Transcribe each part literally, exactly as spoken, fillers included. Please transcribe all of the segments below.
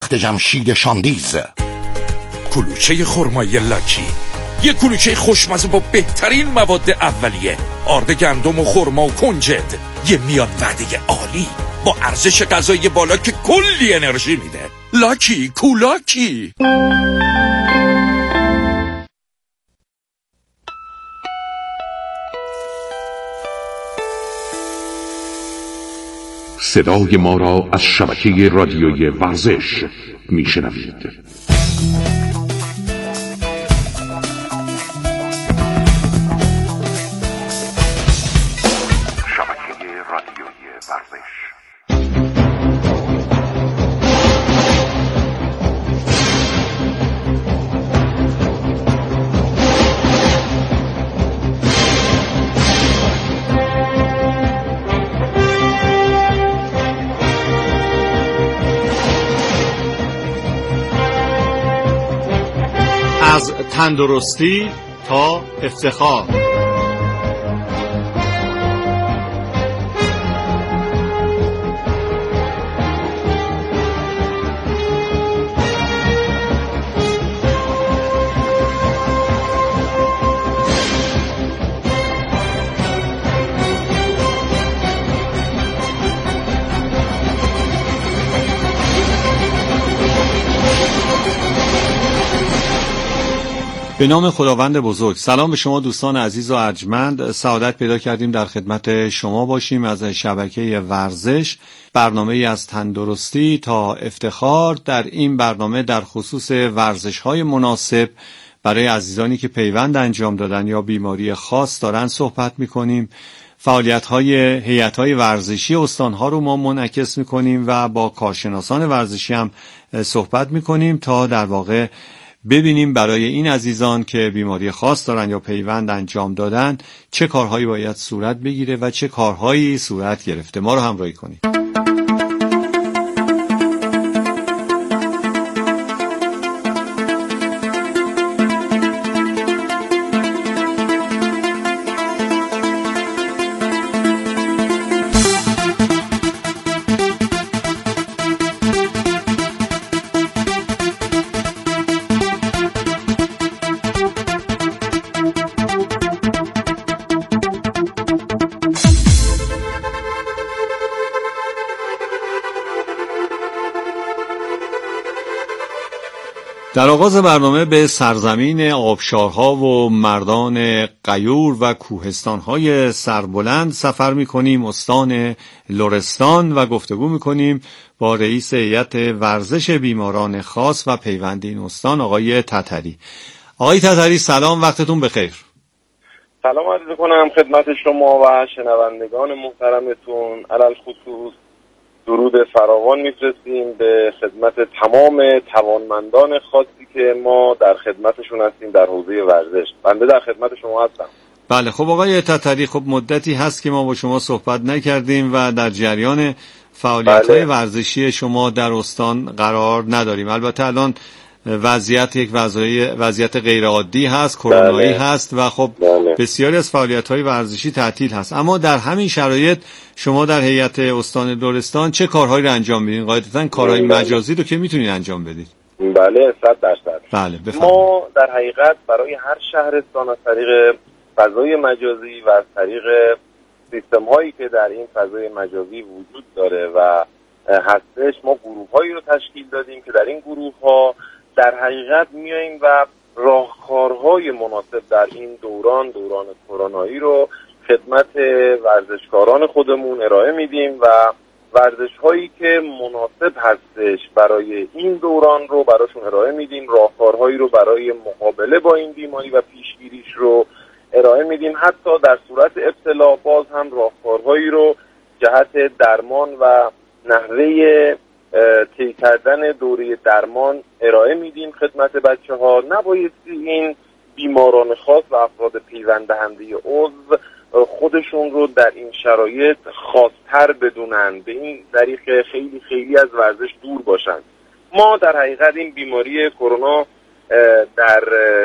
تخت جمشید شاندیز. کلوچه خرمایی لاکی، یه کلوچه خوشمزه با بهترین مواد اولیه، آرد گندم و خرما و کنجد، یه میان وعده عالی با ارزش غذایی بالا که کلی انرژی میده. لاکی کولاکی. صدای ما را از شبکه رادیویی ورزش میشنوید. از تندرستی تا افتخار. به نام خداوند بزرگ. سلام به شما دوستان عزیز و ارجمند. سعادت پیدا کردیم در خدمت شما باشیم از شبکه ورزش، برنامه‌ای از تندرستی تا افتخار. در این برنامه در خصوص ورزش‌های مناسب برای عزیزانی که پیوند انجام دادن یا بیماری خاص دارن صحبت می‌کنیم. فعالیت‌های هیئت‌های ورزشی استان‌ها رو ما منعکس می‌کنیم و با کارشناسان ورزشی هم صحبت می‌کنیم تا در واقع ببینیم برای این عزیزان که بیماری خاص دارن یا پیوند انجام دادن چه کارهایی باید صورت بگیره و چه کارهایی صورت گرفته. ما رو همراهی کنید. در آغاز برنامه به سرزمین آبشارها و مردان غیور و کوهستانهای سربلند سفر می‌کنیم، استان لرستان، و گفتگو می‌کنیم با رئیس هیئت ورزش بیماران خاص و پیوند این استان آقای تتری. آقای تتری سلام، وقتتون بخیر. سلام عرض می‌کنم خدمت شما و شنوندگان محترمتون. علل خصوص درود فراوان میفرستیم به خدمت تمام توانمندان خاصی که ما در خدمتشون هستیم در حوزه ورزش. بنده در خدمت شما هستم. بله خب آقای تتری، خب مدتی هست که ما با شما صحبت نکردیم و در جریان فعالیت‌های بله. ورزشی شما در استان قرار نداریم. البته الان وضعیت یک وضعیت غیر عادی هست، کرونایی بله. هست و خب بله. بسیاری از فعالیت‌های ورزشی تعطیل هست. اما در همین شرایط شما در هیئت استان لرستان چه کارهایی رو انجام میدین؟ قاعدتاً کارهای بله. مجازی رو که میتونین انجام بدید. بله صد درصد. بله بفرمایید. ما در حقیقت برای هر شهرستان از طریق فضای مجازی و از طریق سیستم‌هایی که در این فضای مجازی وجود داره و هستش، ما گروه‌هایی رو تشکیل دادیم که در این گروه‌ها در حقیقت میاییم و راهکارهای مناسب در این دوران دوران کرونایی رو خدمت ورزشکاران خودمون ارائه میدیم و ورزش‌هایی که مناسب هستش برای این دوران رو براشون ارائه میدیم، راهکارهایی رو برای مقابله با این بیماری و پیشگیریش رو ارائه میدیم. حتی در صورت ابتلا باز هم راهکارهایی رو جهت درمان و نحوه طی کردن دوره درمان ارائه میدیم خدمت بچه ها. نبایستی این بیماران خاص و افراد پیوند دهنده عضو خودشون رو در این شرایط خاص‌تر بدونن، به این طریق خیلی خیلی از ورزش دور باشن. ما در حقیقت این بیماری کرونا در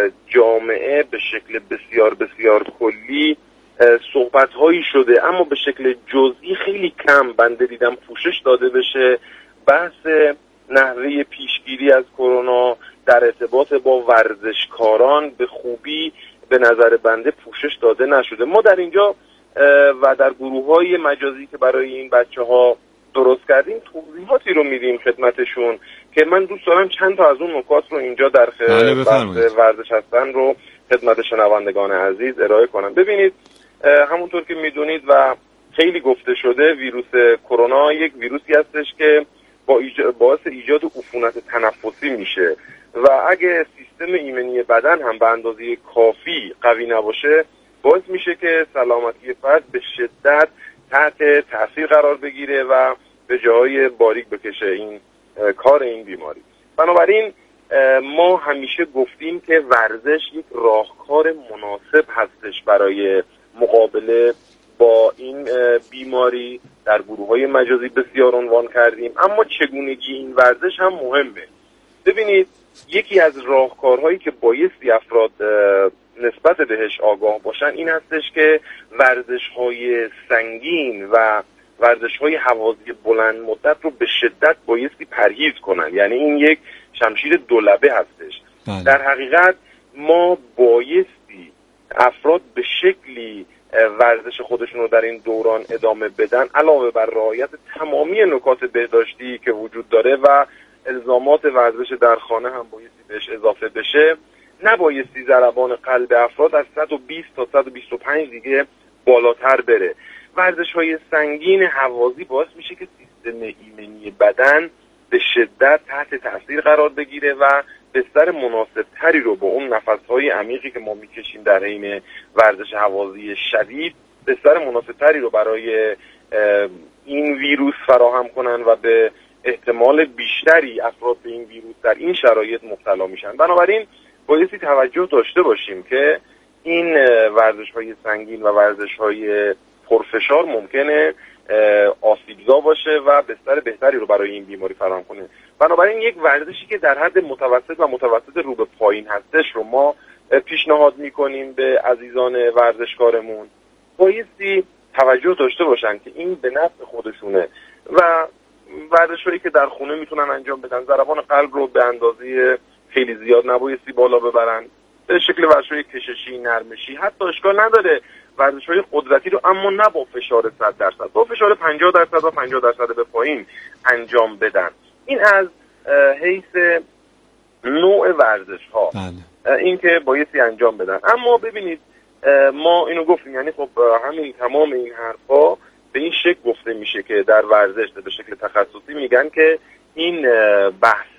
جامعه به شکل بسیار بسیار کلی صحبت‌هایی شده، اما به شکل جزئی خیلی کم بنده دیدم پوشش داده بشه. بحث نحوه پیشگیری از کرونا در ارتباط با ورزشکاران به خوبی به نظر بنده پوشش داده نشده. ما در اینجا و در گروه‌های مجازی که برای این بچه‌ها درست کردیم توضیحاتی رو میدیم خدمتشون که من دوست دارم چند تا از اون نکات رو اینجا در بحث ورزش هستن رو خدمت شنوندگان عزیز ارائه کنم. ببینید همونطور که میدونید و خیلی گفته شده ویروس کرونا یک ویروسی هستش که با ایج... باعث ایجاد عفونت تنفسی میشه و اگه سیستم ایمنی بدن هم به اندازه کافی قوی نباشه باعث میشه که سلامتی فرد به شدت تحت تاثیر قرار بگیره و به جای باریک بکشه این کار این بیماری. بنابراین ما همیشه گفتیم که ورزش یک راهکار مناسب هستش برای مقابله با این بیماری. در گروه‌های مجازی بسیار عنوان کردیم، اما چگونگی این ورزش هم مهمه. ببینید یکی از راهکارهایی که بایستی افراد نسبت بهش آگاه باشن این هستش که ورزش‌های سنگین و ورزش‌های هوازی بلند مدت رو به شدت بایستی پرهیز کنن. یعنی این یک شمشیر دولبه هستش. بله. در حقیقت ما بایستی افراد به شکلی ورزش خودشون رو در این دوران ادامه بدن علاوه بر رعایت تمامی نکات بهداشتی که وجود داره و الزامات ورزش در خانه هم بایستی بهش اضافه بشه. نبایستی ضربان قلب افراد از صد و بیست تا صد و بیست و پنج دیگه بالاتر بره. ورزش‌های سنگین هوازی باعث میشه که سیستم ایمنی بدن به شدت تحت تاثیر قرار بگیره و بستر مناسب تری رو با اون نفس‌های عمیقی که ما میکشیم در حین ورزش هوازی شدید بستر مناسب تری رو برای این ویروس فراهم کنن و به احتمال بیشتری افراد به این ویروس در این شرایط مبتلا میشن. بنابراین بایستی توجه داشته باشیم که این ورزش‌های سنگین و ورزش‌های پرفشار ممکنه آسیبزا باشه و بستر بهتری رو برای این بیماری فراهم کنه. بنابراین یک ورزشی که در حد متوسط و متوسط رو به پایین هستش رو ما پیشنهاد میکنیم به عزیزان ورزشکارمون. بایستی توجه داشته باشن که این به نفع خودشونه و ورزشایی که در خونه میتونن انجام بدن. ضربان قلب رو به اندازه خیلی زیاد نبایستی بالا ببرن. به شکل ورزش‌های کششی، نرمشی، حتی اشکال نداره ورزش‌های قدرتی رو اما نه با فشار صد درصد، با فشار پنجاه درصد و پنجاه درصد به پایین انجام بدن. این از حیث نوع ورزش‌ها این که بایستی انجام بدن. اما ببینید ما اینو گفتیم، یعنی خب همین تمام این حرفا به این شکل گفته میشه که در ورزش به شکل تخصصی میگن که این بحث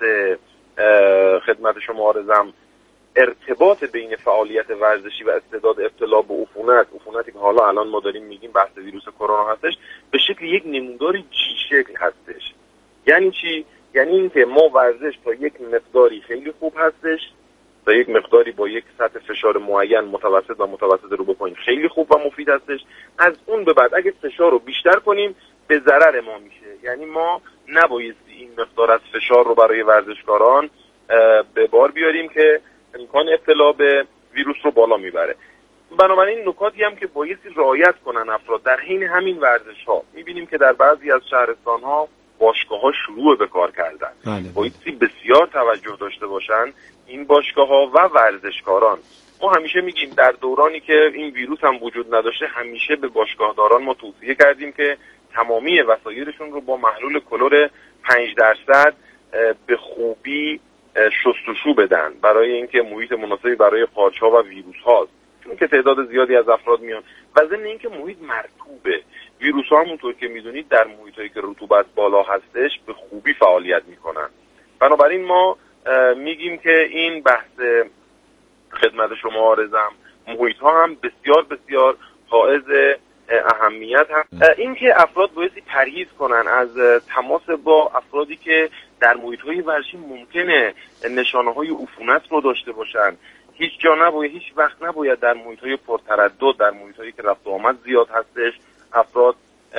خدمت شما عرضم ارتباط بین فعالیت ورزشی و استعداد ابتلا به عفونت، عفونتی که حالا الان ما داریم میگیم بحث ویروس کرونا هستش، به شکل یک نمودار جی شکل هستش. یعنی چی؟ یعنی اینکه ما ورزش تا یک مقداری خیلی خوب هستش، تا یک مقداری با یک سطح فشار معین متوسط و متوسط رو به پایین خیلی خوب و مفید هستش. از اون به بعد اگه فشار رو بیشتر کنیم به ضرر ما میشه. یعنی ما نبایستی این مقدار از فشار رو برای ورزشکاران به بار بیاریم که امکان ابتلا به ویروس رو بالا میبره. بنابراین نکاتی هم که بایستی رعایت کنن افراد در حین همین ورزش ها. میبینیم که در بعضی از شهرستان ها باشگاه ها شروع به کار کردن. بایستی بسیار توجه داشته باشن این باشگاه ها و ورزشکاران. ما همیشه میگیم در دورانی که این ویروس هم وجود نداشته همیشه به باشگاهداران ما توصیه کردیم که تمامی وسایلشون رو با محلول کلور پنج درصد به خوبی شستشو بدن برای اینکه محیط مناسبی برای قارچ‌ها و ویروس‌ها، چون که تعداد زیادی از افراد میان و ضمن اینکه محیط مرطوبه. ویروس‌ها همونطور که میدونید در محیطایی که رطوبت بالا هستش به خوبی فعالیت میکنن. بنابراین ما میگیم که این بحث خدمت شما عرضم محیط‌ها هم بسیار بسیار حائز اهمیت هست. این که افراد بایستی پرهیز کنن از تماس با افرادی که در محیط‌های ورزشی ممکنه نشانه‌های عفونت رو داشته باشن. هیچ جا نباید، هیچ وقت نباید در محیط‌های پرتردد، در محیط‌هایی که رفت و آمد زیاد هستش، افراد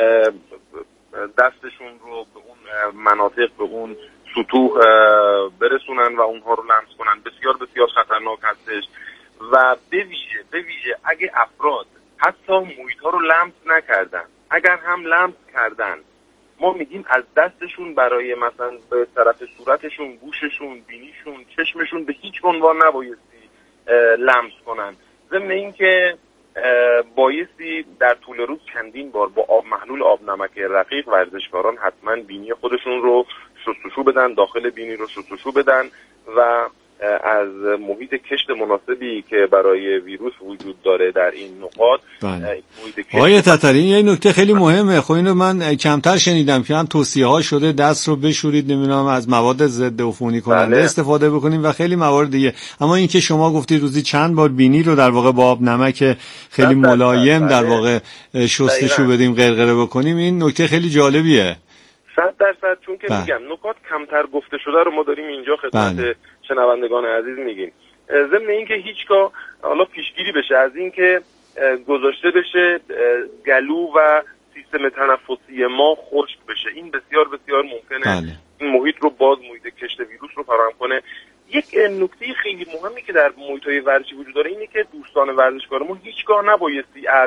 دستشون رو به اون مناطق، به اون سطوح برسونن و اونها رو لمس کنن. بسیار بسیار خطرناک هستش و به ویژه به ویژه اگه افراد حتی محیط‌ها رو لمس نکردن، اگر هم لمس کردن ما میگیم از دستشون برای مثلا به طرف صورتشون، گوششون، بینیشون، چشمشون به هیچ عنوان نبایستی لمس کنن. ضمن اینکه بایستی در طول روز چندین بار با آب محلول آب نمک رقیق ورزشکاران حتما بینی خودشون رو شستشو بدن، داخل بینی رو شستشو بدن و از محیط کشت مناسبی که برای ویروس وجود داره در این نقاط. آقای تتری یه نکته خیلی مهمه، خب اینو من کمتر شنیدم که هم توصیه ها شده دست رو بشورید، نمیدونم از مواد ضد عفونی کننده بله. استفاده بکنیم و خیلی موارد دیگه. اما اینکه شما گفتی روزی چند بار بینی رو در واقع با آب نمک خیلی ملایم در واقع شستشو بدیم، غرغره بکنیم، این نکته خیلی جالبیه. صد درصد. چون که میگم نکات کمتر گفته شده رو ما داریم اینجا خدمت بله. شنوندگان عزیز میگیم. ضمن اینکه هیچگاه حالا پیشگیری بشه از اینکه گذاشته بشه گلو و سیستم تنفسی ما خشک بشه، این بسیار بسیار ممکنه بله. این محیط رو باز محیط کشت ویروس رو فراهم کنه. یک نکته خیلی مهمی که در محیط‌های ورزشی وجود داره اینه که دوستان ورزشکارمون هیچگاه نبایستی از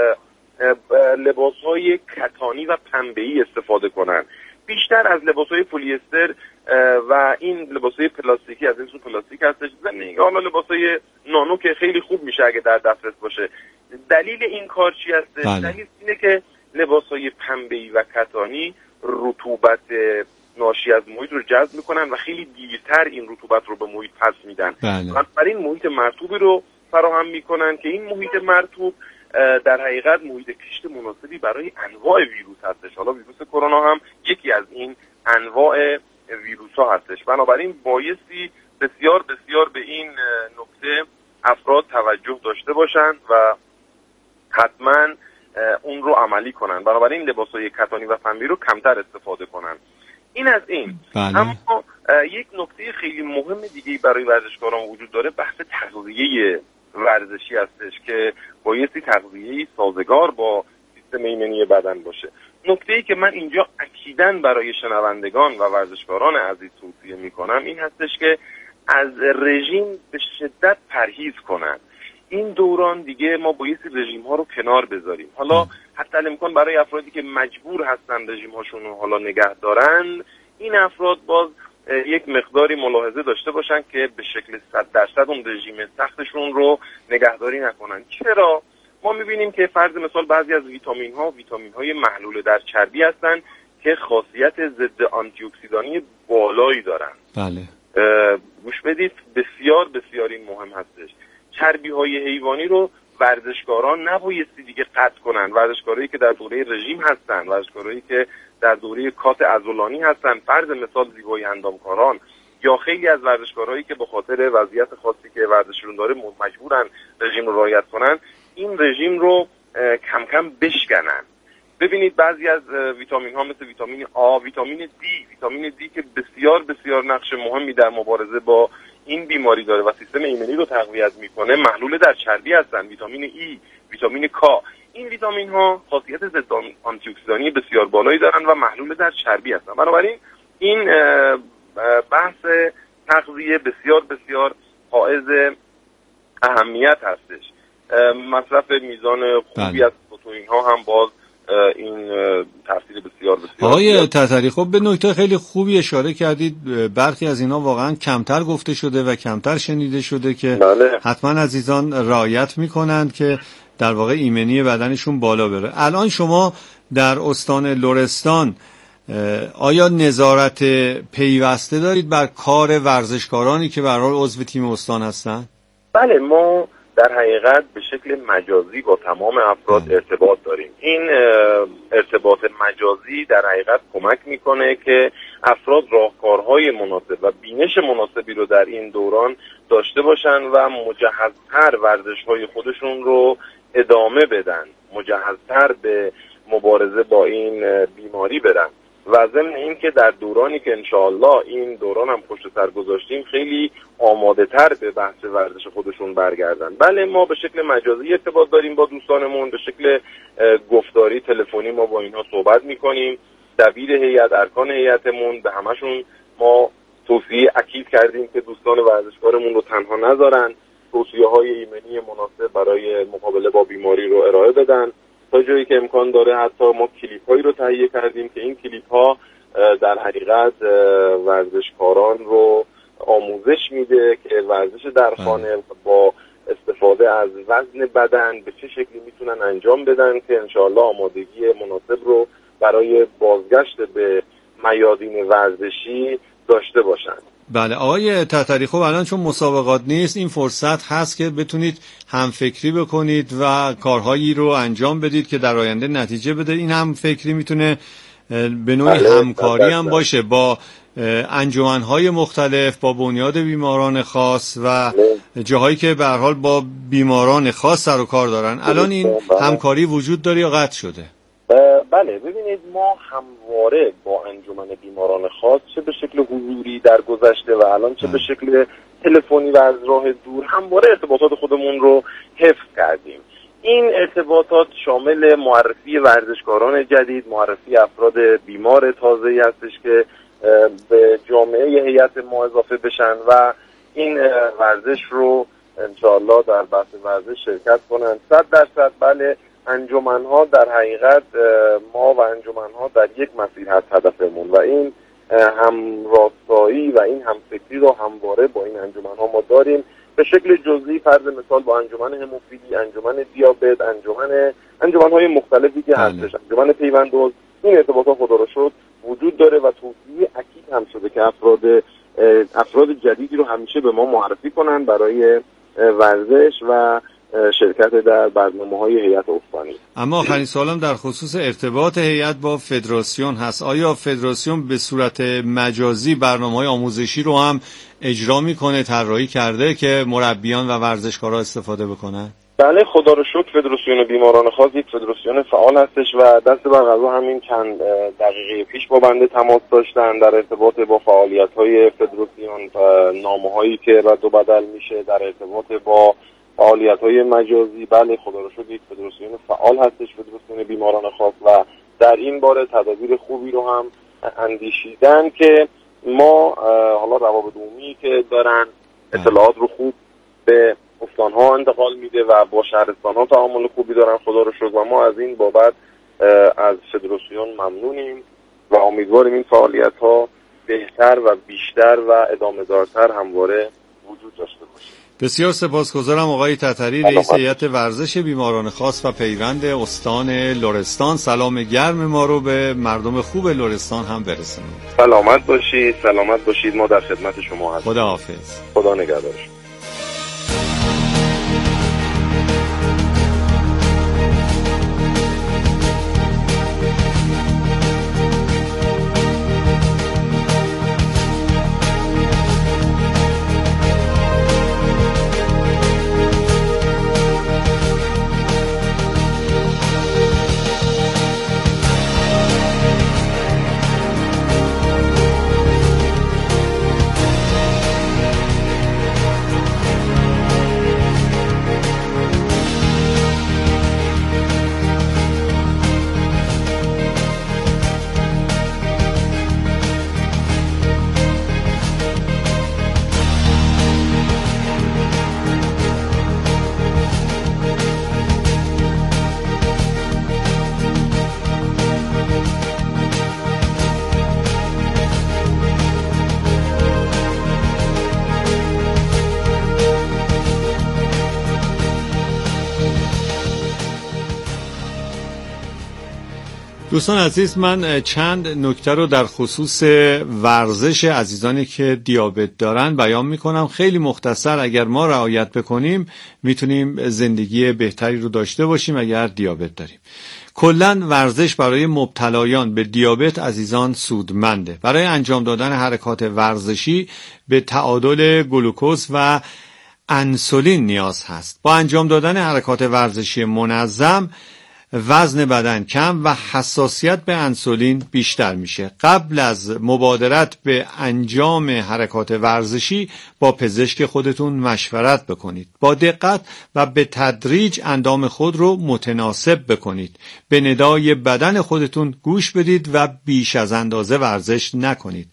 لباس‌های کتانی و پنبه‌ای استفاده کنن، بیشتر از لباس‌های پلی استر و این لباس‌های پلاستیکی از این سو پلاستیک هستش. ضمن حالا لباس‌های نانو که خیلی خوب میشه اگه در دسترس باشه. دلیل این کار چی هست؟ بله. دلیل اینه که لباس‌های پنبه‌ای و کتانی رطوبت ناشی از محیط رو جذب میکنن و خیلی دیرتر این رطوبت رو به محیط پس میدن. بنابراین بله. محیط مرطوبی رو فراهم میکنن که این محیط مرطوب در حقیقت محیط کشت مناسبی برای انواع ویروس هستش. حالا ویروس کرونا هم یکی از این انواع ویروس ها هستش. بنابراین بایستی بسیار بسیار به این نکته افراد توجه داشته باشند و حتما اون رو عملی کنن. بنابراین لباسای کتانی و پنبه‌ای رو کمتر استفاده کنن. این از این. بله. اما یک نکته خیلی مهم دیگه برای ورزشکاران وجود داره، بحث تغذیه ورزشی هستش که بایستی تغذیه‌ای سازگار با سیستم ایمنی بدن باشه. نکته‌ای که من اینجا اکیداً برای شنوندگان و ورزشکاران عزیز توصیه میکنم این هستش که از رژیم به شدت پرهیز کنن. این دوران دیگه ما بایستی رژیم ها رو کنار بذاریم. حالا حتی الامکان برای افرادی که مجبور هستن رژیم هاشون رو حالا نگه دارن، این افراد باز یک مقداری ملاحظه داشته باشن که به شکل صد درصد اون رژیم سختشون رو نگهداری نکنن. چرا؟ ما میبینیم که فرض مثال بعضی از ویتامین ها ویتامین های محلول در چربی هستن که خاصیت ضد آنتی اکسیدانی بالایی دارن. بله. گوش بدید، بسیار بسیار این مهم هستش. چربی های حیوانی رو ورزشکاران نبایستی دیگه قطع کنن. ورزشکارایی که در دوره رژیم هستن، ورزشکارایی که در دوره کات عضلانی هستن، فرض مثال زیبایی اندامکاران یا خیلی از ورزشکارایی که به خاطر وضعیت خاصی که ورزششون داره مجبورن رژیم رو رعایت کنن، این رژیم رو کم کم بشکنن. ببینید بعضی از ویتامین ها مثل ویتامین آ، ویتامین دی، ویتامین دی که بسیار بسیار نقش مهمی در مبارزه با این بیماری داره و سیستم ایمنی رو تقویت میکنه، محلول در چربی هستن. ویتامین ای، ویتامین کا، این ویتامین ها خاصیت ضد آنتی اکسیدانی بسیار بالایی دارن و محلول در چربی هستن. بنابراین این بحث تغذیه بسیار بسیار حائز اهمیت هستش. مصرف میزان خوبی از پروتئین ها هم باز این تاثیر بسیار بسیار. آقای تتری خب به نکته خیلی خوبی اشاره کردید. برخی از اینا واقعا کمتر گفته شده و کمتر شنیده شده که بله. حتما عزیزان رعایت میکنند که در واقع ایمنی بدنشون بالا بره. الان شما در استان لرستان آیا نظارت پیوسته دارید بر کار ورزشکارانی که به هر حال عضو تیم استان هستن؟ بله، ما در حقیقت به شکل مجازی با تمام افراد ارتباط داریم. این ارتباط مجازی در حقیقت کمک میکنه که افراد راهکارهای مناسب و بینش مناسبی رو در این دوران داشته باشن و مجهزتر ورزش‌های خودشون رو ادامه بدن، مجهزتر به مبارزه با این بیماری برن و ضمن این که در دورانی که انشاءالله این دوران هم پشت سر گذاشتیم خیلی آماده تر به بحث ورزش خودشون برگردن. بله، ما به شکل مجازی ارتباط داریم با دوستانمون، به شکل گفتاری تلفنی ما با اینها صحبت میکنیم. دبیر هیئت، ارکان هیئتمون به همشون ما توصیه اکید کردیم که دوستان ورزشکارمون رو تنها نذارن، توصیه های ایمنی مناسب برای مقابله با بیماری رو ارائه بدن تا جایی که امکان داره حتی ما کلیپ هایی رو تهیه کردیم که این کلیپ ها در حقیقت ورزشکاران رو آموزش میده که ورزش در خانه با استفاده از وزن بدن به چه شکلی میتونن انجام بدن که انشاءالله آمادگی مناسب رو برای بازگشت به میادین ورزشی داشته باشن. بله آقای تتری، خب الان چون مسابقات نیست این فرصت هست که بتونید همفکری بکنید و کارهایی رو انجام بدید که در آینده نتیجه بده. این همفکری میتونه به نوعی بله، همکاری هم باشه با انجمن‌های مختلف، با بنیاد بیماران خاص و جاهایی که به هر حال با بیماران خاص سر و کار دارن. الان این همکاری وجود داره یا قطع شده؟ بله ببینید، ما همواره با انجمن بیماران خاص چه به شکل حضوری در گذشته و الان چه به شکل تلفنی و از راه دور همواره ارتباطات خودمون رو حفظ کردیم. این ارتباطات شامل معرفی ورزشکاران جدید، معرفی افراد بیمار تازه‌ای هستش که به جامعه هیئت ما اضافه بشن و این ورزش رو انشاءالله در بحث ورزش شرکت کنن. صد درصد بله، انجمن‌ها در حقیقت ما و انجمن‌ها در یک مسیر هست هدفمون و این همراستایی و این همفکری رو همواره با این انجمن‌ها ما داریم. به شکل جزئی فرض مثال با انجمن هموفیلی، انجمن دیابت، انجمن انجمن‌های مختلفی که هستش، انجمن پیوندوز، این ارتباطات خدا رو شکر وجود داره و توصیه اکید هم شده که افراد افراد جدیدی رو همیشه به ما معرفی کنن برای ورزش و شرکت در برنامه‌های هیئت استانی. اما آخرین سوالم در خصوص ارتباط هیئت با فدراسیون هست. آیا فدراسیون به صورت مجازی برنامه‌های آموزشی رو هم اجرا میکنه، طراحی کرده که مربیان و ورزشکارا استفاده بکنن؟ بله خدا رو شکر فدراسیون بیماران خاص یک فدراسیون فعال هستش و دست بر قضا همین چند دقیقه پیش با بنده تماس داشتن در ارتباط با فعالیت‌های فدراسیون و نامه‌هایی که رد و بدل میشه، در ارتباط با فعالیت‌های مجازی. بله خدا رو شکر یک فدراسیون فعال هستش فدراسیون بیماران خاص و در این باره تدابیر خوبی رو هم اندیشیدن که ما حالا روابط عمومی که دارن اطلاعات رو خوب به استان‌ها انتقال میده و با شهرستان‌ها تعامل خوبی دارن خدا رو شکر و ما از این بابت از فدراسیون ممنونیم و امیدواریم این فعالیت‌ها بهتر و بیشتر و ادامه‌دارتر همواره وجود داشته باشه. بسیار سپاسگزارم آقای تتری، رئیس هیئت ورزش بیماران خاص و پیوند استان لرستان. سلام گرم ما رو به مردم خوب لرستان هم برسونید. سلامت باشید، سلامت باشید، ما در خدمت شما هستیم. خدا حافظ. خدا نگهدارش. دوستان عزیز، من چند نکته رو در خصوص ورزش عزیزانی که دیابت دارن بیان میکنم. خیلی مختصر، اگر ما رعایت بکنیم میتونیم زندگی بهتری رو داشته باشیم اگر دیابت داریم. کلاً ورزش برای مبتلایان به دیابت عزیزان سودمنده. برای انجام دادن حرکات ورزشی به تعادل گلوکوز و انسولین نیاز هست. با انجام دادن حرکات ورزشی منظم وزن بدن کم و حساسیت به انسولین بیشتر میشه. قبل از مبادرت به انجام حرکات ورزشی با پزشک خودتون مشورت بکنید. با دقت و به تدریج اندام خود رو متناسب بکنید. به ندای بدن خودتون گوش بدید و بیش از اندازه ورزش نکنید.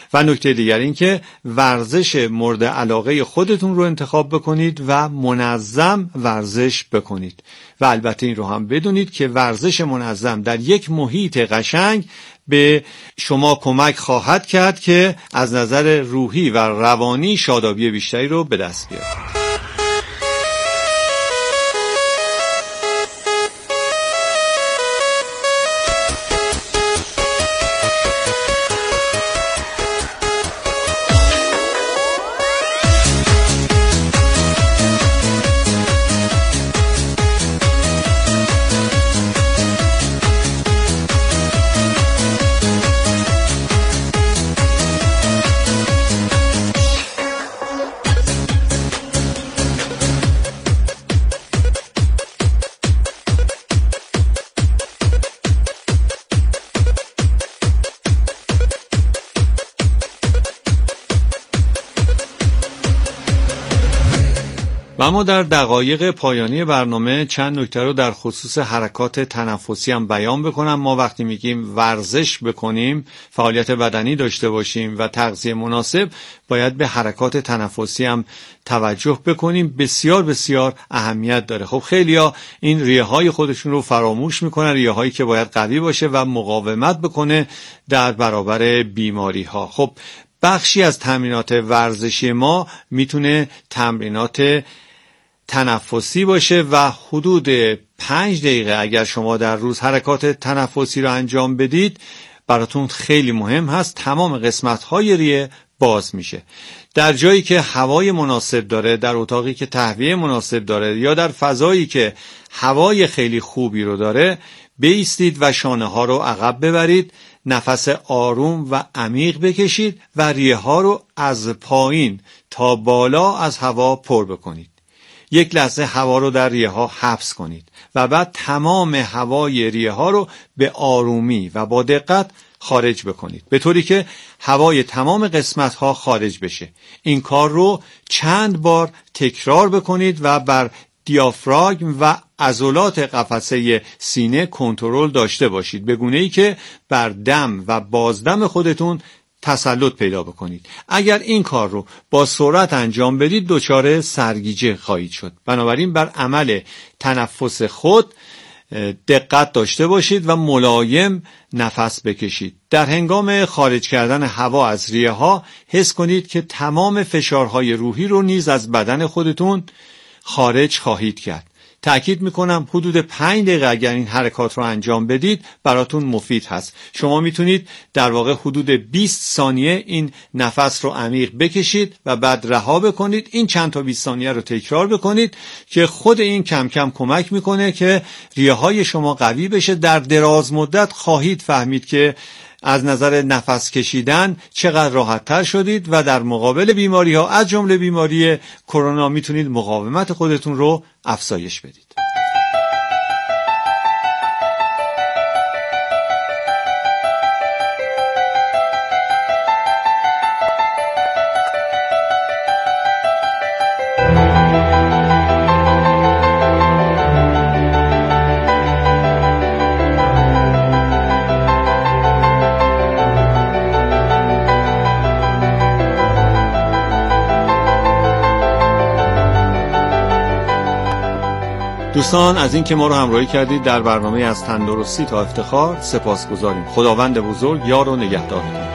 و نکته دیگر این که ورزش مورد علاقه خودتون رو انتخاب بکنید و منظم ورزش بکنید و البته این رو هم بدونید که ورزش منظم در یک محیط قشنگ به شما کمک خواهد کرد که از نظر روحی و روانی شادابی بیشتری رو به دست بیارید. و اما در دقایق پایانی برنامه چند نکته رو در خصوص حرکات تنفسی هم بیان بکنم. ما وقتی میگیم ورزش بکنیم، فعالیت بدنی داشته باشیم و تغذیه مناسب، باید به حرکات تنفسی هم توجه بکنیم. بسیار بسیار اهمیت داره. خب خیلیا این ریه های خودشون رو فراموش میکنن، ریه هایی که باید قوی باشه و مقاومت بکنه در برابر بیماری ها. خب بخشی از تمرینات ورزشی ما میتونه تمرینات تنفسی باشه و حدود پنج دقیقه اگر شما در روز حرکات تنفسی رو انجام بدید براتون خیلی مهم هست. تمام قسمت‌های ریه باز میشه. در جایی که هوای مناسب داره، در اتاقی که تهویه مناسب داره یا در فضایی که هوای خیلی خوبی رو داره، بایستید و شانه ها رو عقب ببرید، نفس آروم و عمیق بکشید و ریه ها رو از پایین تا بالا از هوا پر بکنید. یک لحظه هوا رو در ریه ها حبس کنید و بعد تمام هوای ریه ها رو به آرومی و با دقت خارج بکنید، به طوری که هوای تمام قسمت ها خارج بشه. این کار رو چند بار تکرار بکنید و بر دیافراگم و عضلات قفسه سینه کنترل داشته باشید، به گونه‌ای که بر دم و بازدم خودتون تسلط پیدا بکنید. اگر این کار رو با سرعت انجام بدید دچار سرگیجه خواهید شد. بنابراین بر عمل تنفس خود دقت داشته باشید و ملایم نفس بکشید. در هنگام خارج کردن هوا از ریه ها حس کنید که تمام فشارهای روحی رو نیز از بدن خودتون خارج خواهید کرد. تأکید میکنم حدود پنج دقیقه اگر این حرکات رو انجام بدید براتون مفید هست. شما میتونید در واقع حدود بیست ثانیه این نفس رو عمیق بکشید و بعد رها بکنید. این چند تا بیست ثانیه رو تکرار بکنید که خود این کم کم کمک میکنه که ریه های شما قوی بشه. در دراز مدت خواهید فهمید که از نظر نفس کشیدن چقدر راحت تر شدید و در مقابل بیماری ها از جمله بیماری کرونا میتونید مقاومت خودتون رو افزایش بدید. دوستان از این که ما رو همراهی کردید در برنامه از تندرستی تا افتخار سپاسگزاریم. خداوند بزرگ یار و نگهدارتون.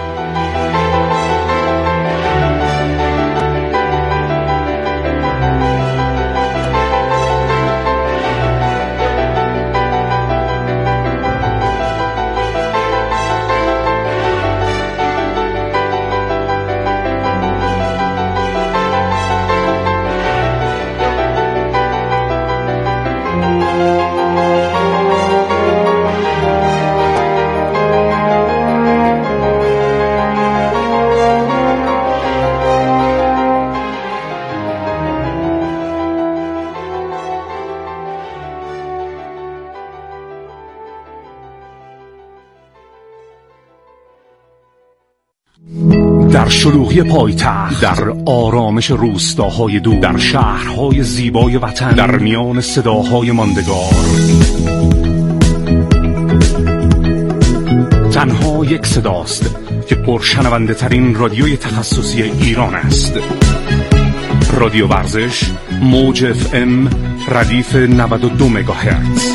در شلوغی پایتخت، در آرامش روستاهای دور، در شهرهای زیبای وطن، در میان صداهای ماندگار، تنها یک صداست که پرشنونده ترین رادیوی تخصصی ایران است. رادیو ورزش، موج اف ام، ردیف نود و دو مگاهرتز.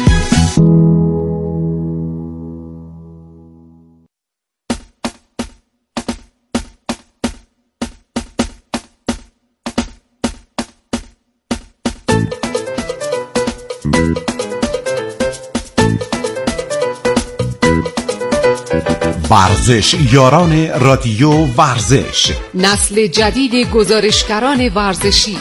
ورزش یاران رادیو ورزش، نسل جدید گزارشگران ورزشی.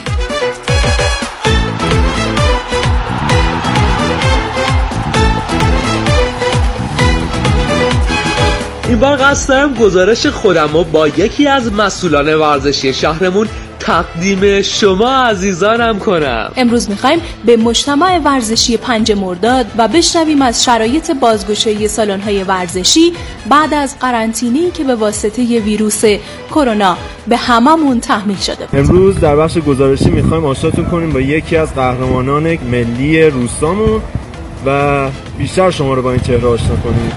این بار قصد دارم گزارش خودم رو با یکی از مسئولان ورزشی شهرمون تقدیم شما عزیزانم کنم. امروز میخوایم به مجتمع ورزشی پنج مرداد و بشنویم از شرایط بازگشایی سالن‌های ورزشی بعد از قرنطینه‌ای که به واسطه ویروس کرونا به هممون تحمیل شده بود. امروز در بخش گزارشی میخوایم آشناتون کنیم با یکی از قهرمانان ملی روستامون و بیشتر شما رو با این چهره آشنا کنیم.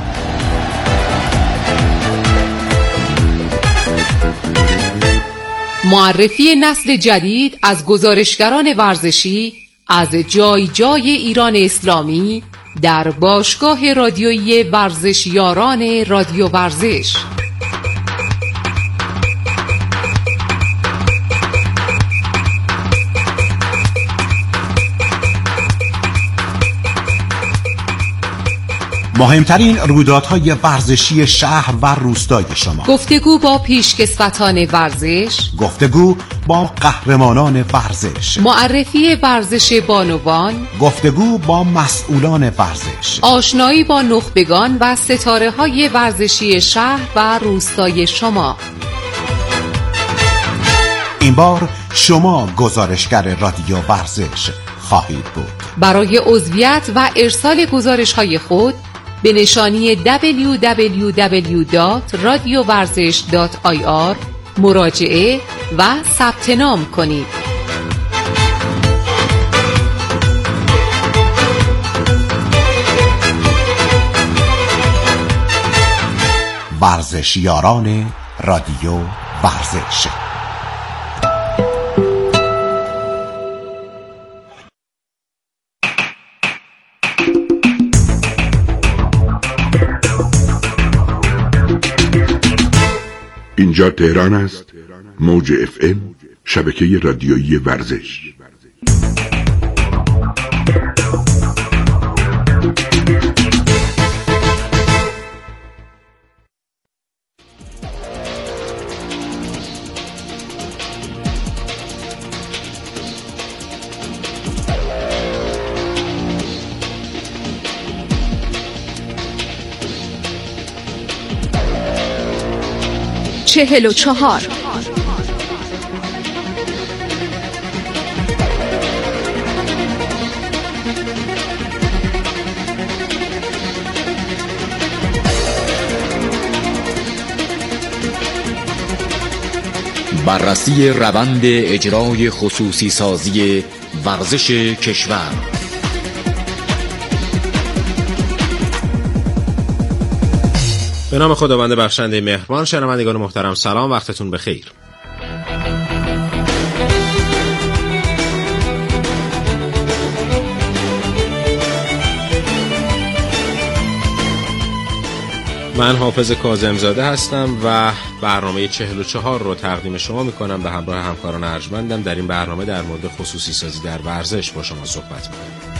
معرفی نسل جدید از گزارشگران ورزشی از جای جای ایران اسلامی در باشگاه رادیویی ورزش یاران رادیو ورزش. مهمترین رویدادهای ورزشی شهر و روستای شما، گفتگو با پیشکسوتان ورزش، گفتگو با قهرمانان ورزش، معرفی ورزش بانوان، گفتگو با مسئولان ورزش، آشنایی با نخبگان و ستاره های ورزشی شهر و روستای شما. این بار شما گزارشگر رادیو ورزش خواهید بود. برای عضویت و ارسال گزارش های خود به نشانی دبلیو دبلیو دبلیو دات رادیو ورزش دات آی آر مراجعه و ثبت نام کنید. ورزش یاران رادیو ورزش. اینجا تهران است. موج اف ام، شبکه رادیویی ورزش. چهل و چهار بررسی روند اجرای خصوصی سازی ورزش کشور. به نام خداوند بخشنده مهربان. شنوندگان محترم سلام، وقتتون بخیر. من حافظ کاظمزاده هستم و برنامه چهل و چهار رو تقدیم شما میکنم به همراه همکاران ارجمندم. در این برنامه در مورد خصوصی سازی در ورزش با شما صحبت میکنم.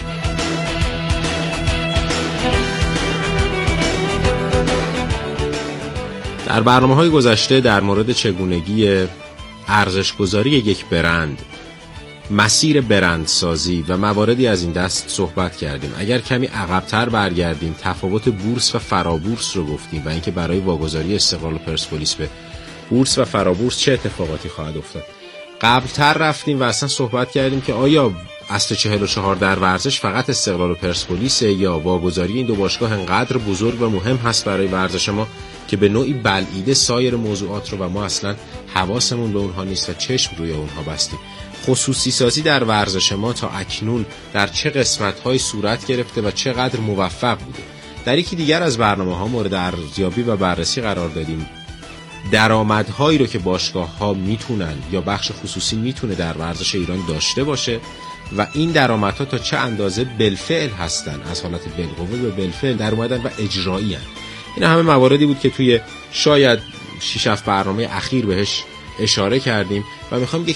در برنامه‌های گذشته در مورد چگونگی ارزش‌گذاری یک برند، مسیر برندسازی و مواردی از این دست صحبت کردیم. اگر کمی عقب‌تر برگردیم تفاوت بورس و فرابورس رو گفتیم و اینکه برای واگذاری استقلال پرسپولیس به بورس و فرابورس چه اتفاقاتی خواهد افتاد. قبل‌تر رفتیم و اصلا صحبت کردیم که آیا اصل چهل و چهار در ورزش فقط استقلال و پرسپولیس یا واگذاری این دو باشگاه انقدر بزرگ و مهم هست برای ورزش ما که به نوعی بلعیده سایر موضوعات رو و ما اصلا حواسمون به اونها نیست و چشم روی اونها بستیم. خصوصی سازی در ورزش ما تا اکنون در چه قسمت‌های صورت گرفته و چقدر موفق بوده. در یکی دیگر از برنامه‌ها مورد ارزیابی و بررسی قرار دادیم درآمدهایی رو که باشگاه‌ها میتونن یا بخش خصوصی میتونه در ورزش ایران داشته باشه و این درآمدها تا چه اندازه بالفعل هستن، از حالت بالقوه به بالفعل در اومدن و اجرایی هستن. این همه مواردی بود که توی شاید شش هفت برنامه اخیر بهش اشاره کردیم و میخوام یک